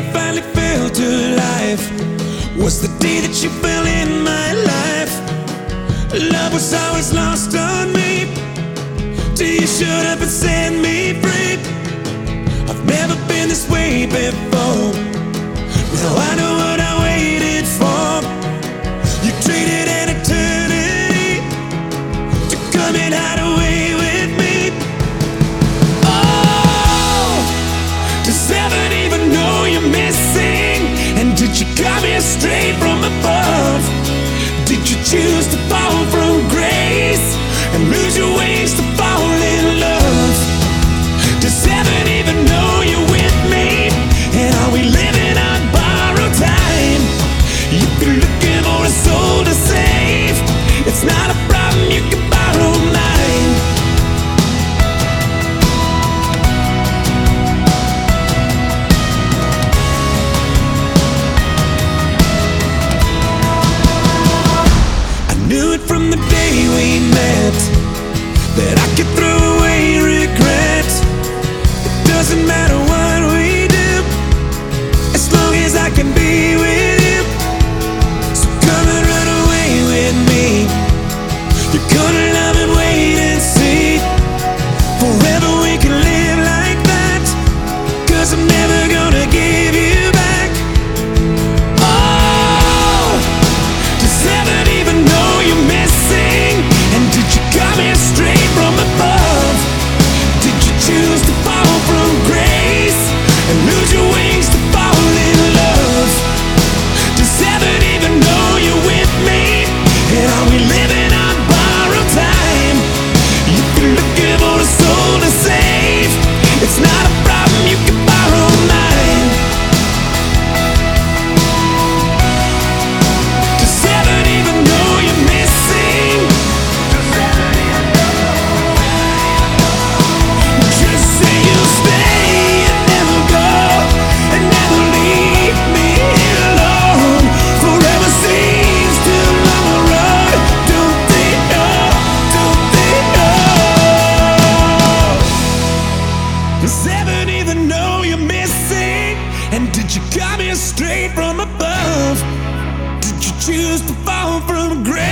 finally fell to life was the day that you fell in my life. Love was always lost on me till you showed up and set me free. I've never been this way before. Now I know what I waited for. You traded an eternity to come and hide away with me. Oh, does heaven even know you're missing? And did you come here straight from above? Did you choose to fall from grace and lose your wings to fall in love? Does heaven even know you're with me? And are we living on borrowed time? If you're looking for a soul to save, it's not a problem, you can borrow mine. I knew it from the day we met that I could throw away regret. It doesn't matter what we do as long as I can be with you. So come and run away with me. You're gonna love and wait and see. Forever we can live like that, 'cause I'm never gonna give you back. Oh, does heaven even know you're missing? And did you come here straight from above? Did you choose to fall from grace and lose your wings to fall in love? Does heaven even know you're with me? And are we living on borrowed time? If you're looking for a soul to save, it's not a problem, you can borrow mine. Does heaven even know you're missing? Just say you'll stay and never go, and never leave me alone. Forever seems too long a road. Don't they know? Don't they know? Does heaven even know you're missing? And did you come here straight from above? Did you choose to fall from grace?